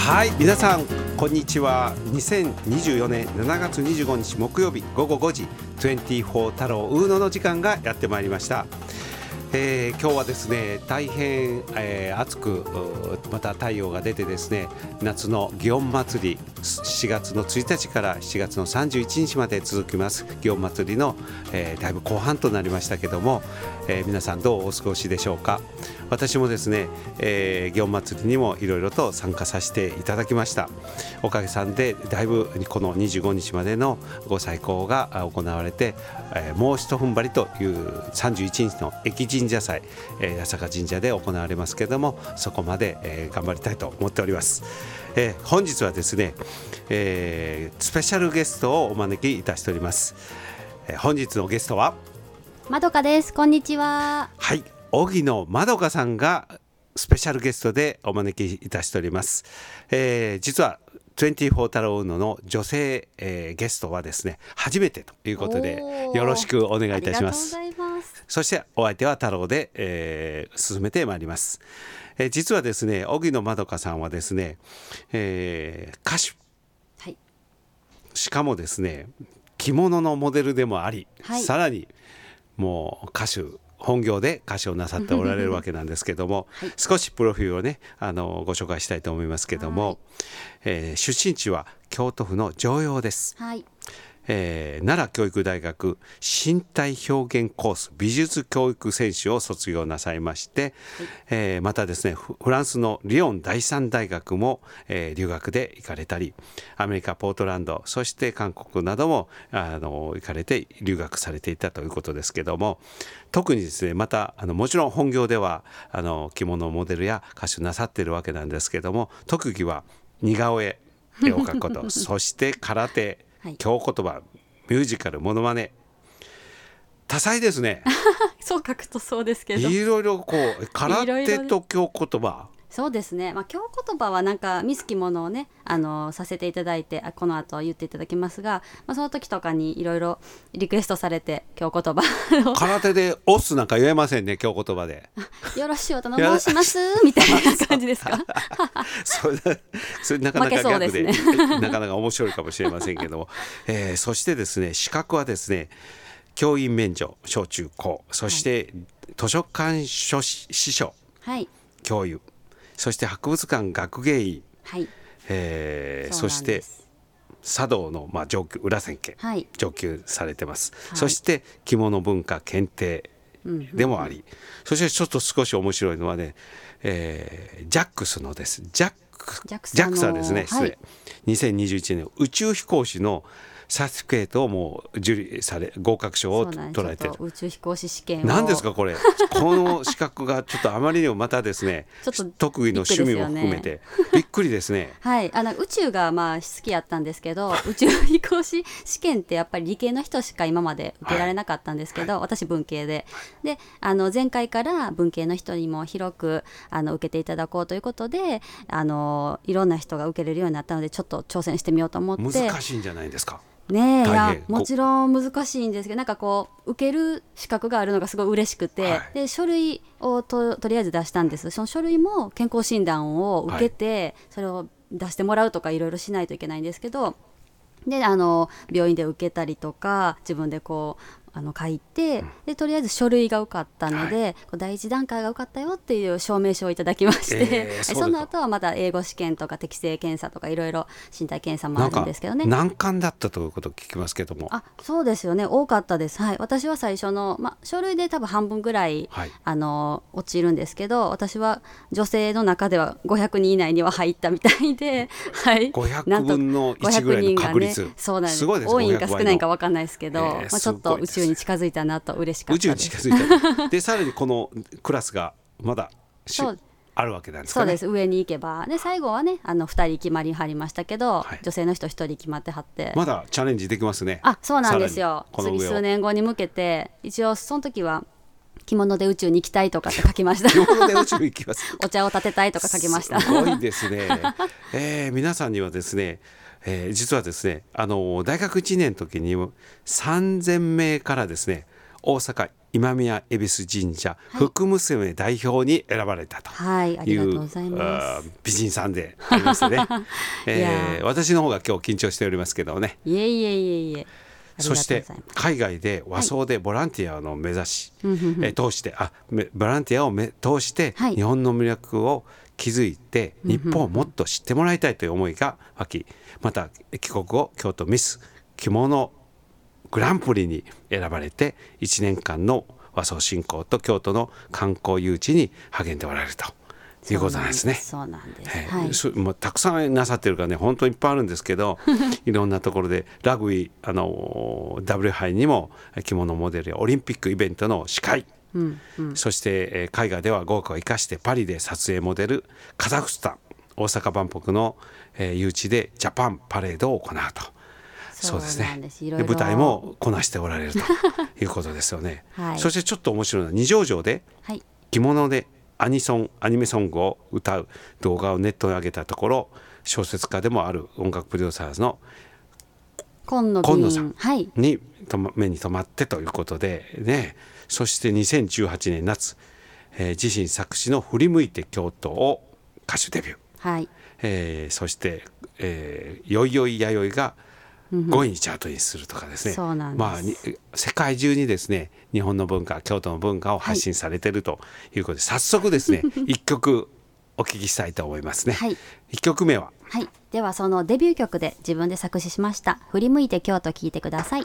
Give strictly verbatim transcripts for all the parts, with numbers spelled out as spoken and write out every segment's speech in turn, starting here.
はい、皆さんこんにちは。にせんにじゅうよねんしちがつにじゅうごにち木曜日ごごごじ、にじゅうよん太郎ウーノの時間がやってまいりました。えー、今日はですね大変、えー、暑くまた太陽が出てですね、夏の祇園祭りしがつのついたちからしがつのさんじゅういちにちまで続きます祇園祭りの、えー、だいぶ後半となりましたけども、えー、皆さんどうお過ごしでしょうか。私もですね、えー、祇園祭りにもいろいろと参加させていただきました。おかげさんでだいぶこのにじゅうごにちまでのご祭行が行われて、えー、もう一踏ん張りというさんじゅういちにちの駅神社祭、えー、八坂神社で行われますけれども、そこまで、えー、頑張りたいと思っております。えー、本日はですね、えー、スペシャルゲストをお招きいたしております。えー、本日のゲストはまどかです。こんにちは。 はい、荻野まどかさんがスペシャルゲストでお招きいたしております。えー、実はにじゅうよん太郎ウーノの女性、えー、ゲストはですね初めてということで、よろしくお願いいたします。 ありがとうございます。 そしてお相手は太郎で、えー、進めてまいります。えー、実はですね荻野まどかさんはですね、えー、歌手、 はい、しかもですね着物のモデルでもあり、 はい、 さらにもう歌手本業で歌手をなさっておられるわけなんですけども、はい、少しプロフィールをねあのご紹介したいと思いますけども、はい、えー、出身地は京都府の常陽です。はい、えー、奈良教育大学身体表現コース美術教育専修を卒業なさいまして、はい、えー、またですねフランスのリヨン第三大学も、えー、留学で行かれたり、アメリカポートランド、そして韓国などもあの行かれて留学されていたということですけども、特にですねまたあのもちろん本業ではあの着物モデルや歌手なさっているわけなんですけども、特技は似顔絵、絵を描くことそして空手、はい、京言葉、ミュージカル、モノマネ、多彩ですね。 そう書くとそうですけど、 いろいろこう空手と京言葉、 そうですね、まあ、京言葉はなんか見すきものをねあのさせていただいて、この後言っていただきますが、まあ、その時とかにいろいろリクエストされて京言葉空手でオスなんか言えませんね、京言葉でよろしゅうお頼申しますみたいな感じですかそれそれなかなかギャグで、ね、なかなか面白いかもしれませんけども、えー、そしてですね資格はですね教員免除小中高、そして、はい、図書館書司書、はい、教諭、そして博物館学芸員、はい、えー、そして茶道の、まあ、上級裏千家、はい、上級されてます、はい、そして着物文化検定でもあり、うんうん、そしてちょっと少し面白いのはね、えー、ジャックスのですジャックジャックさんですね、失礼、はい、にせんにじゅういちねん宇宙飛行士のサーティフィケートをもう受理され合格証を取られてる。 宇宙飛行士試験を何ですかこれこの資格がちょっとあまりにもまたですねちょっと得意の趣味も含めてびっくりですね。 はい、あの宇宙がまあ好きやったんですけど宇宙飛行士試験ってやっぱり理系の人しか今まで受けられなかったんですけど、はい、私文系でであの前回から文系の人にも広くあの受けていただこうということであのいろんな人が受けれるようになったのでちょっと挑戦してみようと思って。 難しいんじゃないですかね、えいやもちろん難しいんですけど、なんかこう受ける資格があるのがすごい嬉しくて、はい、で書類を と, とりあえず出したんです。その書類も健康診断を受けて、はい、それを出してもらうとかいろいろしないといけないんですけど、であの病院で受けたりとか自分でこうあの書いて、でとりあえず書類が受かったので、はい、こう第一段階が受かったよっていう証明書をいただきまして、えー、そ, その後はまた英語試験とか適性検査とかいろいろ身体検査もあるんですけどね。 難関だったということを聞きますけども。 あ、そうですよね、多かったです、はい、私は最初の、ま、書類で多分半分ぐらい、はい、あの落ちるんですけど、私は女性の中ではごひゃくにん以内には入ったみたいで、はい、 ごひゃくぶんのいちぐらいの確率、 ね、そうなんです。 すごいです。 多いんか少ないんか分かんないですけど、えーまあ、ちょっと宇宙に近づいたなと嬉しかったです。 宇宙に近づいたでさらにこのクラスがまだあるわけなんですかね。 そうです、上に行けばで最後はねあのふたり決まりはりましたけど、はい、女性の人ひとり決まってはってまだチャレンジできますね。 あ、そうなんですよ。次数年後に向けて一応その時は着物で宇宙に行きたいとかって書きました。 着物で宇宙に行きますお茶を立てたいとか書きました。 すごいですね、えー、皆さんにはですね、えー、実はですねあの大学いちねんの時にさんぜんめいからですね大阪今宮恵比寿神社福娘代表に選ばれたという、 はい、ありがとうございます。 美人さんでありますね、えー、私の方が今日緊張しておりますけどね。 いえいえいえいえ。 そして海外で和装でボランティアの目指し、はい、え通してあボランティアをめ通して日本の魅力を築いて日本をもっと知ってもらいたいという思いが湧き、また帰国後京都ミス着物グランプリに選ばれていちねんかんの和装振興と京都の観光誘致に励んでおられるということなんですね。 そうなんです。 えーはい、もうたくさんなさってるからね本当にいっぱいあるんですけどいろんなところでラグビーあの ダブリュー 杯にも着物モデルやオリンピックイベントの司会、うんうん、そして、えー、海外では豪華を生かしてパリで撮影モデルカザフスタン大阪万博の、えー、誘致でジャパンパレードを行うと。そうですね。いろいろ舞台もこなしておられるということですよね、はい、そしてちょっと面白いのは二条城で着物でアニソンアニメソングを歌う動画をネットに上げたところ小説家でもある音楽プロデューサーの今野さんに目に留まってということでね。そしてにせんじゅうはちねん夏、えー、自身作詞の振り向いて京都を歌手デビュー、はいえー、そして、えー、よいよいやよいがごいにチャートにするとかですね、 そうなんです、 まあ、世界中にですね日本の文化京都の文化を発信されているということで、はい、早速ですねいっきょくお聞きしたいと思いますね、はい、いっきょくめは、 はい、ではそのデビュー曲で自分で作詞しました振り向いて京都聴いてください。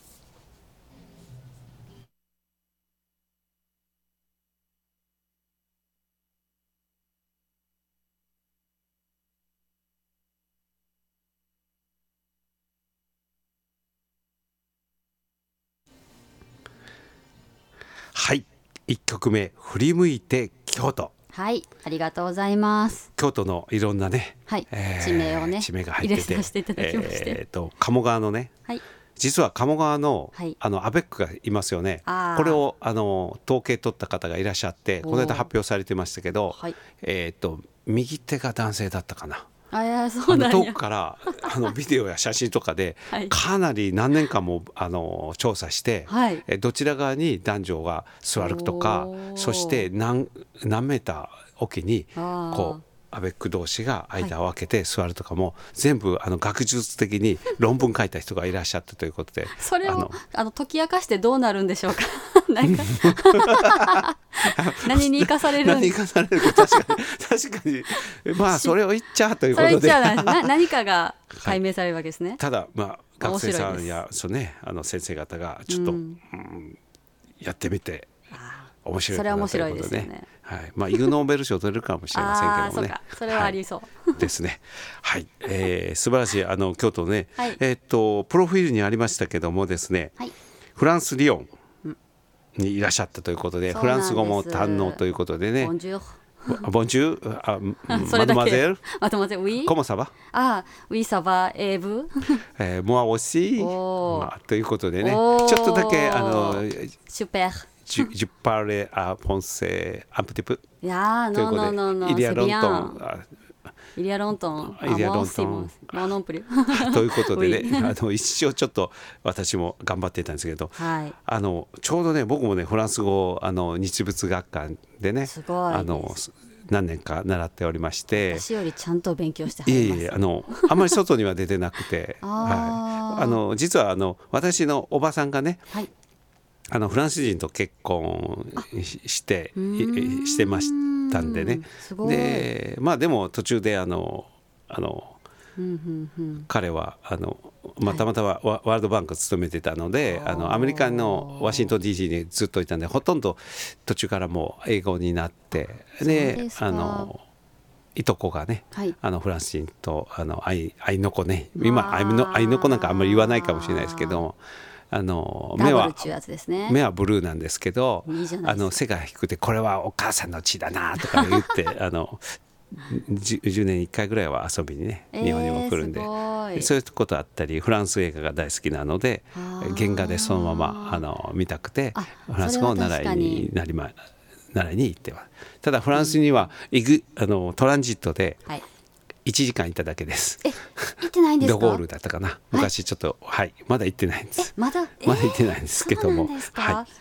はい、いっきょくめ振り向いて京都。 はい、ありがとうございます。 京都のいろんなね、 はいえー、地名をね地名が入ってて入れさせていただきまして、 えー、と鴨川のね、はい、実は鴨川 の,、はい、あのアベックがいますよね。これをあの統計取った方がいらっしゃってこの間発表されてましたけど、はいえー、と右手が男性だったかな。 あいやそうなんや。 遠くからあのビデオや写真とかでかなり何年間もあの調査して、はい、どちら側に男女が座るとかそして 何, 何メーターおきにこうアベック同士が間を空けて座るとかも、はい、全部あの学術的に論文書いた人がいらっしゃったということでそれをあのあの解き明かしてどうなるんでしょうかなんか何に生かされる何に生かされるか確かに確かにまあそれを言っちゃうということでそれ言っちゃうな何かが解明されるわけですね、はい、 ただまあ学生さんやそう、ね、あの先生方がちょっと、うんうん、やってみて面白いかなということでね、はいまあ、イグ・ノーベル賞取れるかもしれませんけどもねあそうかそれはありそう、 はい、ですねはい、えー、素晴らしいあの京都ね、はいえー、っとプロフィールにありましたけどもですね、はい、フランス・リヨンにいらっしゃったということで、うん、フランス語も堪能ということでねボンジュールボンジュールマドマゼルマドマゼルウィーコモサバあウィーサバエーブモアオシということでねちょっとだけあのシュペー Je, je parlais à penser un petit peu. Ah non, non, non, non, il y a longtemps. Il y a longtemps. Il y a longtemps. Moi non plus. ということでね、あの一応ちょっと私も頑張っていたんですけど、はい、あのちょうどね僕もねフランス語あの日仏学館でね、 すごいあの何年か習っておりまして、 私よりちゃんと勉強してはります。 いえいえあのあんまり外には出てなくて、あ、はい、あの実はあの私のおばさんがね。はいあのフランス人と結婚してしてましたんでねでまあでも途中であのあの、うんうんうん、彼はあの、まあ、たまたまワールドバンク勤めてたので、はい、あのアメリカのワシントン ディーシー にずっといたんでほとんど途中からもう英語になってであのいとこがね、はい、あのフランス人とあの愛愛の子ね今愛の愛の子なんかあんまり言わないかもしれないですけどもあの目は目はブルーなんですけどいいあの背が低くてこれはお母さんの血だなとか言ってあの 10, じゅうねんにいっかいぐらいは遊びにね日本にも来るんで、えー、そういうことあったりフランス映画が大好きなので原画でそのままあの見たくてフランス語を習いになりま習いに行ってはただフランスには行くあのトランジットで、はいいちじかんいただけです。 え、行ってないんですか？ ドゴールだったかな。昔ちょっとはい、まだ行ってないんです。 まだ、 まだ行ってないんですけども、 はい。い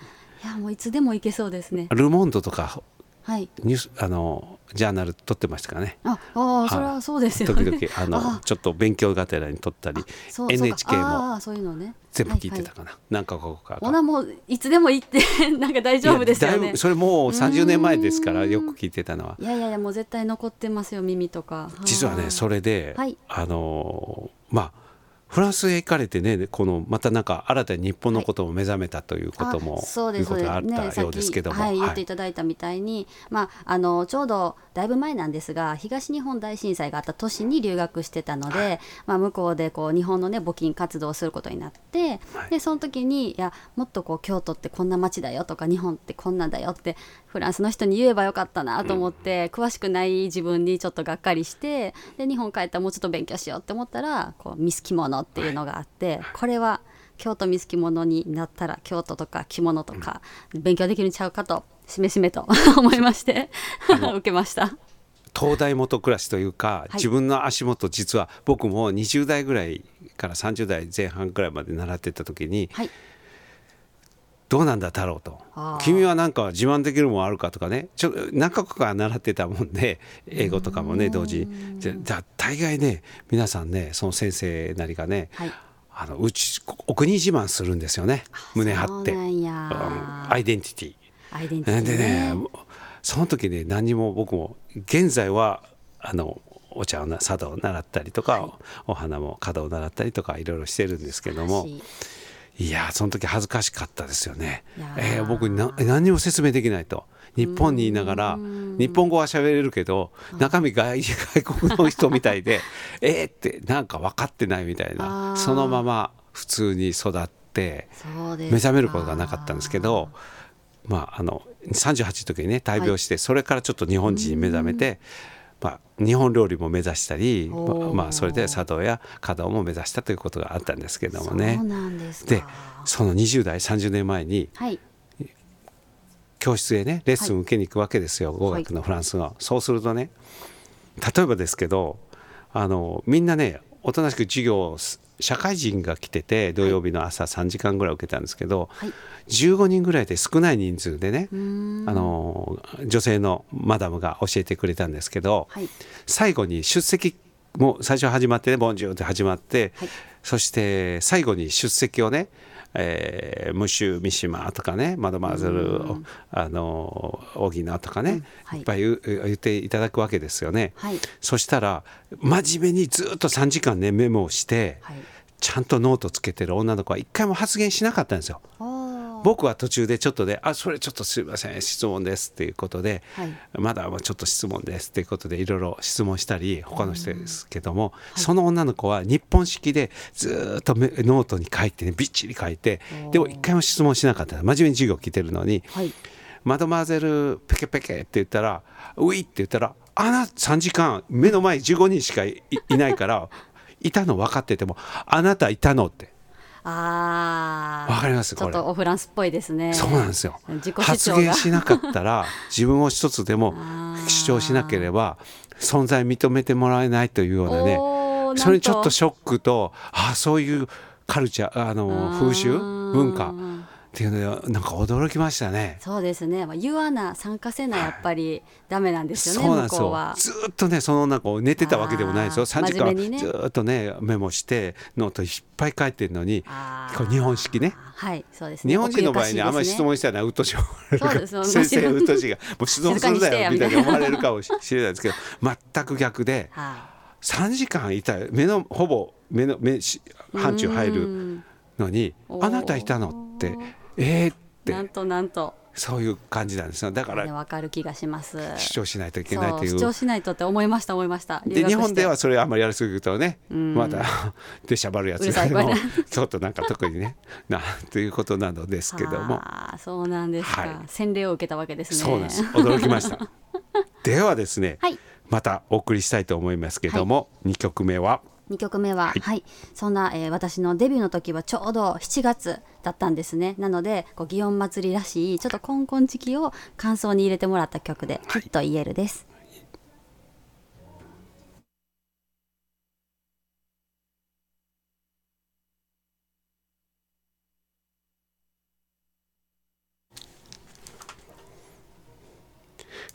やもういつでも行けそうですね。 ル・モンドとか、 はい、 ニュースあのジャーナル撮ってましたからね。 ああそれはそうですよね。 時々あのあちょっと勉強がてらに撮ったり、 そうエヌエイチケー もあそういうのね全部聞いてたかな、はいはい、何カ国かほなもういつでも行ってなんか大丈夫ですよね。 だいぶそれもうさんじゅうねんまえですからよく聞いてたのは。 いやいやいやもう絶対残ってますよ耳とか。 実はねそれで、 はい、 あのまあフランスへ行かれてね、このまたなんか新たに日本のことも目覚めたということも、はい、 そうですいうことがあったようですけども、 ね、はい、言っていただいたみたいに、まあ、あのちょうどだいぶ前なんですが東日本大震災があった年に留学してたので、はい、まあ、向こうでこう日本の、ね、募金活動をすることになって、はい、でその時にいやもっとこう京都ってこんな街だよとか日本ってこんなんだよってフランスの人に言えばよかったなと思って、うん、詳しくない自分にちょっとがっかりしてで日本帰ったらもうちょっと勉強しようって思ったらこうミス着物っていうのがあって、はい、これは京都ミス着物になったら京都とか着物とか勉強できるんちゃうかとしめしめと思いまして受けました。 東大元暮らしというか、はい、自分の足元実は僕もにじゅう代ぐらいからさんじゅう代前半ぐらいまで習ってた時に、はい、どうなんだ太郎と君は何か自慢できるもんあるかとかねちょ何カ国か習ってたもんで英語とかもね同時にじゃ大概ね皆さんねその先生なりがね、はい、あのうちお国自慢するんですよね胸張って、うん、アイデンティティアイデンティティ、ね、 でねその時ね何も僕も現在はあのお茶をな茶道を習ったりとか、はい、お花も華道を習ったりとかいろいろしてるんですけどもいやその時恥ずかしかったですよね。えー、僕にな何にも説明できないと日本にいながら日本語は喋れるけど中身外国の人みたいでえーってなんか分かってないみたいなそのまま普通に育って目覚めることがなかったんですけどまああのさんじゅうはちの時にね大病して、はい、それからちょっと日本人に目覚めてまあ、日本料理も目指したり、まあ、それで茶道や華道も目指したということがあったんですけどもね。 そうなんですか。 でそのにじゅう代さんじゅうねんまえに、はい、教室へねレッスンを受けに行くわけですよ、はい、語学のフランス語、はい、そうするとね例えばですけどあのみんなねおとなしく授業を社会人が来てて土曜日の朝さんじかんぐらい受けたんですけど、はい、じゅうごにんぐらいで少ない人数でねあの女性のマダムが教えてくれたんですけど、はい、最後に出席も最初始まってねボンジューって始まって、はい、そして最後に出席をねえー、ムシュ・ミシマとかねマドマーゼルあのオギナとかね、うんはい、いっぱい 言, 言っていただくわけですよね、はい、そしたら真面目にずっとさんじかんねメモをして、はい、ちゃんとノートつけてる女の子は一回も発言しなかったんですよ。僕は途中でちょっとであそれちょっとすいません質問ですっていうことで、はい、まだちょっと質問ですっていうことでいろいろ質問したり他の人ですけども、はい、その女の子は日本式でずっとノートに書いてねびっちり書いてでも一回も質問しなかった真面目に授業聞いてるのに、はい、マドマーゼルペケペケって言ったらウィって言ったらあなたさんじかん目の前じゅうごにんしか い, いないからいたの分かっててもあなたいたのってあわかりますちょっとオフランスっぽいですね。 そうなんですよ。発言しなかったら自分を一つでも主張しなければ存在認めてもらえないというようなねそれにちょっとショックとあそういうカルチャーあの風習文化っていうのでなんか驚きましたね。 そうですね、まあ、言わな参加せなやっぱりダメなんですよね、 そうなんですよ。向こうはずっとねそのなんか寝てたわけでもないですよ。さんじかんずっとねメモしてノートいっぱい書いてるのにこれ日本式ね、 はいそうですね、 日本人の場合ねあんまり質問したらうっとし思われるから先生うっとしがもう質問するだよみたいに思われるかもしれないですけど全く逆でさんじかんいた目のほぼ目の目範疇入るのにあなたいたのってえーってなんとなんとそういう感じなんですよ。だから分かる気がします。 主張しないといけないという主張しないとって思いました思いました。 で日本ではそれあんまりやりすぎるとねまた出しゃばるやつがちょっとなんか特にねなということなのですけどもあそうなんですか、はい、洗礼を受けたわけですね。 そうなんです驚きましたではですね、はい、またお送りしたいと思いますけども、はい、にきょくめはにきょくめは、はいはい、そんな、えー、私のデビューの時はちょうどしちがつだったんですね。なのでこう祇園祭らしいちょっとコンコンチキを感想に入れてもらった曲で、はい、きっと言えるです。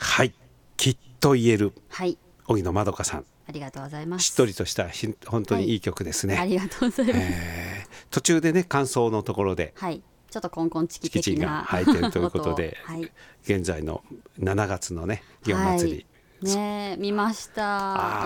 はい、きっと言える、 はい、 荻野まどかさん、 ありがとうございます。 しっとりとした本当にいい曲ですね、 はい、ありがとうございます、 えー、途中でね感想のところで、 はい、ちょっとコンコンチキチキチ的なが入っているということで、 はい、 現在のしちがつのね祇園祭り、 はいね、見ました。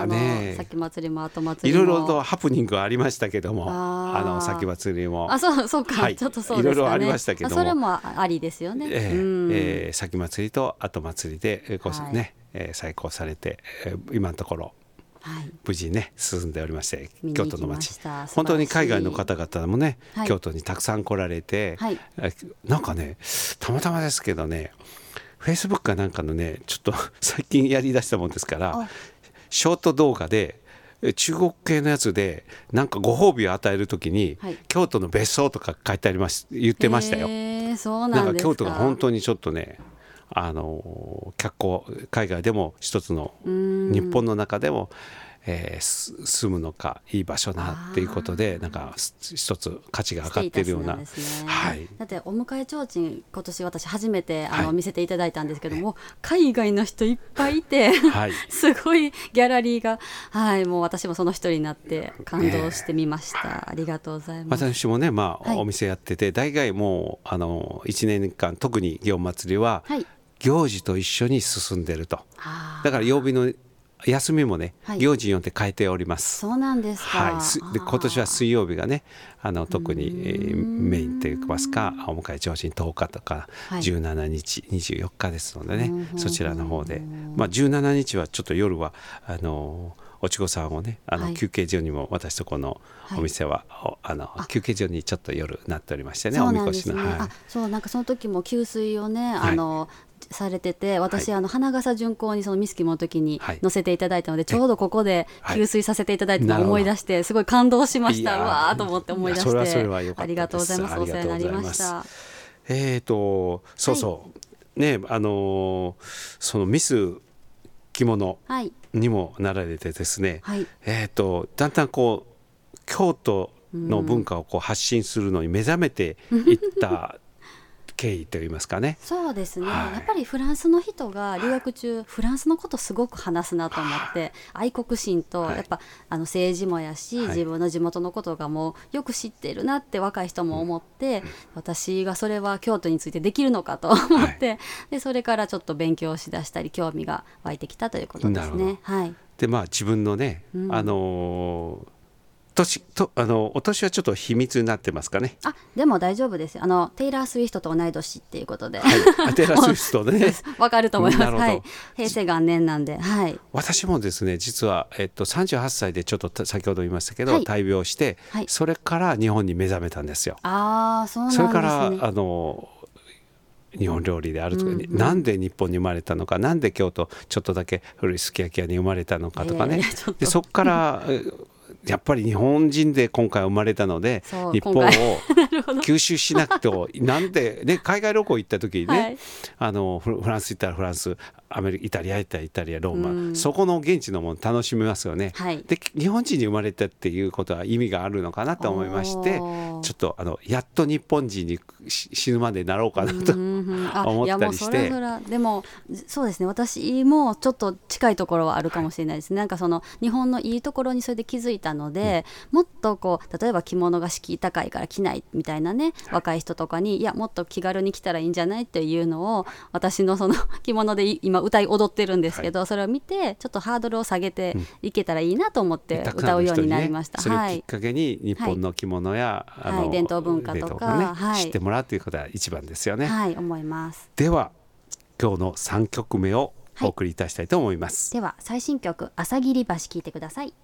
あね、 先祭りも後祭りもいろいろとハプニングがありましたけども、 ああの先祭りもあそうそうか、 はい、 ちょっとそうですかね、 いろいろありましたけども、 それもありですよね、 えーうんえー、先祭りと後祭りで、えーこそね、えー、再興されて、えー、今のところはい、 無事ね進んでおりまして、京都の街本当に海外の方々もね、 はい、 京都にたくさん来られて、はい、なんかねたまたまですけどねフェイスブックかなんかのねちょっと最近やりだしたもんですからショート動画で中国系のやつでなんかご褒美を与えるときに、はい、京都の別荘とか書いてあります言ってましたよ。 えー、そうなんですか。 なんか京都が本当にちょっとねあの脚光海外でも一つの日本の中でも、えー、住むのかいい場所なっていうことでなんか一つ価値が上がっているような、 ね、 はい、 だってお迎え提灯今年私初めてあの、はい、見せていただいたんですけども海外の人いっぱいいて、はい、すごいギャラリーが、はい、もう私もその一人になって感動してみました、えー、ありがとうございます。 私もね、まあはい、 お店やってて大概もうあのいちねんかん特に祇園祭は、はい、行事と一緒に進んでると。だから曜日の休みもね、はい、行事によって変えております。 そうなんですか。 はい、で今年は水曜日がねあの特に、えー、メインといいますかお迎え提灯とおかとか、はい、じゅうしちにちにじゅうよっかですのでね、そちらの方で、まあ、じゅうしちにちはちょっと夜はあのおちごさんをねあの、はい、休憩所にも私とこのお店は、はい、あの休憩所にちょっと夜なっておりましてね、おみこしの、はい、 あそうなんかその時も給水をねあの、はいされてて私、はい、あの花笠巡行にそのミスキモの時に載せていただいたので、はい、ちょうどここで給水させていただいたのを思い出して、はい、すごい感動しました。うわーと思って思い出して、 それはそれは良かったです。 ありがとうございます。お世話になりました。 えーとそうそう、はい、ねあのそのミス着物にもなられてですね、はい、えーとだんだんこう京都の文化をこう発信するのに目覚めていった経緯といいますかね。 そうですね、はい、やっぱりフランスの人が留学中、はい、フランスのことすごく話すなと思って、はい、愛国心とやっぱ、はい、あの政治もやし、はい、自分の地元のことがもうよく知ってるなって若い人も思って、うん、私がそれは京都についてできるのかと思って、はい、でそれからちょっと勉強しだしたり興味が湧いてきたということですね。はい、 でまあ自分のね、うん、あのー年とあのお年はちょっと秘密になってますかね。 あでも大丈夫です。あのテイラー・スウィフトと同い年っていうことで、 はい、テイラー・スウィフトねわかると思います、はい、平成元年なんで、はい、 私もですね実は、えっと、さんじゅうはっさいでちょっと先ほど言いましたけど、はい、大病して、はい、それから日本に目覚めたんですよ。 あそうなんですね。 それからあの日本料理であるとか、うんうん、なんで日本に生まれたのか、なんで京都ちょっとだけ古いすき焼き屋に生まれたのかとかね、いやいやでそこからやっぱり日本人で今回生まれたので日本を吸収しなくてもなんで、ね、海外旅行行った時にね、はい、あのフランス行ったらフランス、アメリカイタリア行ったらイタリアローマ、うん、そこの現地のもの楽しめますよね、はい、で日本人に生まれたっていうことは意味があるのかなと思いまして、ちょっとあのやっと日本人に死ぬまでなろうかなと思ったりして。いやもうそれそれでもそうですね、私もちょっと近いところはあるかもしれないですね、はい、なんかその日本のいいところにそれで気づいたので、うん、もっとこう例えば着物が敷居高いから着ないみたいなね、はい、若い人とかにいやもっと気軽に着たらいいんじゃないっていうのを私のその着物で今歌い踊ってるんですけど、はい、それを見てちょっとハードルを下げていけたらいいなと思って歌うようになりました、 うん、それをきっかけに日本の着物や、はい、あのはい、伝統文化とか、ね、 はい、知ってもらうということは一番ですよね。 はい、思います。 では今日のさんきょくめをお送りいたしたいと思います、 はい、では最新曲朝霧橋聴いてください。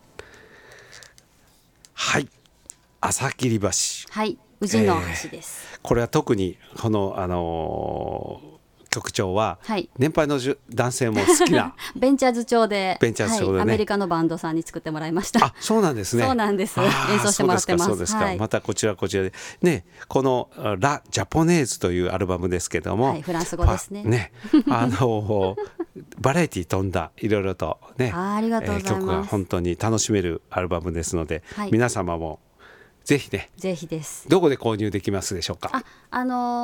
はい、朝霧橋、 はい、宇治の橋です、 えー、これは特にこの、あのー局長は年配の男性も好きなベンチャーズ調で、 ベンチャーズ調でね、 はい、アメリカのバンドさんに作ってもらいました。 あ、そうなんですね。 そうなんです。演奏してもらってます。 そうですか、そうですか、 はい、 またこちらこちらでね、このラ・ジャポネーズというアルバムですけども、 はい、フランス語ですね。 ねあのバラエティ飛んだいろいろとね、 あ、ありがとうございます、 曲が本当に楽しめるアルバムですので、はい、皆様もぜひね、 ぜひです。 どこで購入できますでしょうか。 あ、あのー、まあ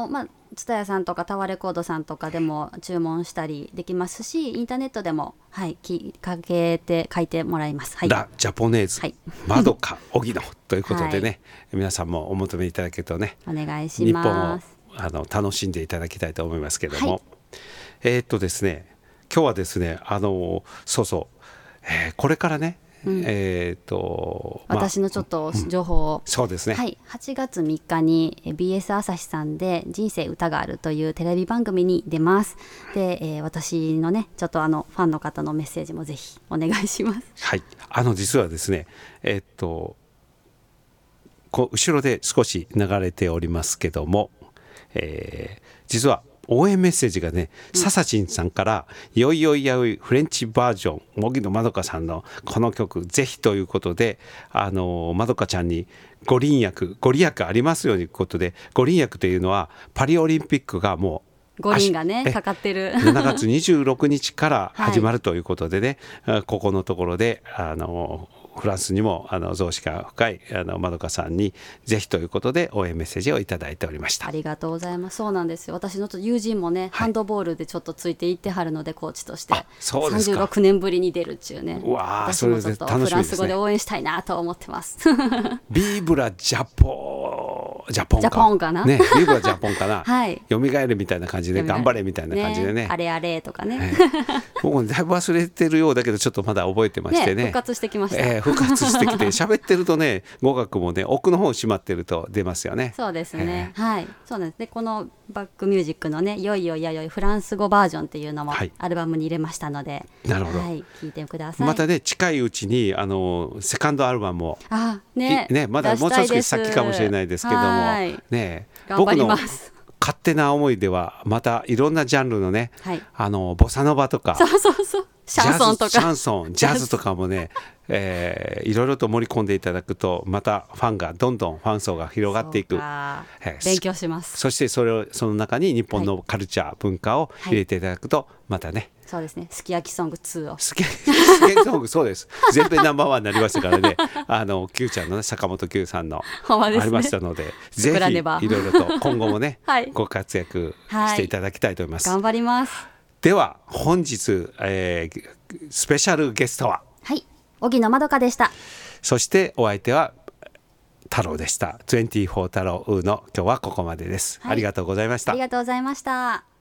蔦屋さんとかタワーレコードさんとかでも注文したりできますし、インターネットでも、はい、きかけて書いてもらいます。はい、 ラ・ジャポネーズ、 はい、 まどか荻野ということでね、 はい、 皆さんもお求めいただけるとね、 お願いし日本をます。 あの楽しんでいただきたいと思いますけども、 はい、 えーっとですね今日はですねあのそうそう、えーこれからね、うん、えー、とまあ、私のちょっと情報を、うん、 そうですね、 はい、はちがつみっかに ビーエス 朝日さんで人生歌があるというテレビ番組に出ます。で、えー、私のねちょっとあのファンの方のメッセージもぜひお願いします。 はい、あの実はですねえー、っとこう後ろで少し流れておりますけども、えー、実は応援メッセージがね、うん、ささちんさんから「よいよいやよいフレンチバージョン荻野まどかさんのこの曲ぜひ」ということで、あのまどかちゃんにご利益ご利益ありますようにということで、ご利益というのはパリオリンピックがもう五輪がねかかってるしちがつにじゅうろくにちから始まるということでね、はい、ここのところであのフランスにもあの増資が深いあのまどかさんにぜひということで応援メッセージをいただいておりました。 ありがとうございます。そうなんですよ、私の友人もね、はい、ハンドボールでちょっとついていってはるのでコーチとしてさんじゅうろくねんぶりに出るっちゅうね。 うわ私もちょっとフランス語で応援したいなと思ってますビーブラジャポジャポンかジャポンかな、 ね、ビーブラジャポンかな、 はい、 よみがえるみたいな感じで頑張れみたいな感じで ね, ねあれあれとかね、 ね僕もだいぶ忘れてるようだけどちょっとまだ覚えてまして ね, ね復活してきました、 えー、復活してきて喋ってるとね語学もね奥の方閉まってると出ますよね。 そうですね、えー、はい、そうなんです。でこのバックミュージックのねよいよいやよいフランス語バージョンっていうのもアルバムに入れましたので、 はい、なるほど、 はい、聞いてください。 またね近いうちにあのセカンドアルバムもあ、ねね、まだもう少し先かもしれないですけども、ね、 頑張ります。 僕の勝手な思いではまたいろんなジャンルのね、 はい、 あのボサノバとかそうそうそうシャンソンとかシャンソンジャズとかもねえー、いろいろと盛り込んでいただくとまたファンがどんどんファン層が広がっていく、えー、勉強します。 そしてそれをその中に日本のカルチャー、はい、文化を入れていただくとまたね、 そうですね、すき焼きソングツーをすき焼きソングそうです全編ナンバーワンになりましたからねあの Q ちゃんの、ね、坂本九さんのありましたので、ぜひいろいろと今後もね、はい、ご活躍していただきたいと思います、 はい、頑張ります。 では本日、えー、スペシャルゲストははい荻野まどかでした。 そしてお相手は太郎でした。にじゅうよん太郎の今日はここまでです、はい、ありがとうございました。 ありがとうございました。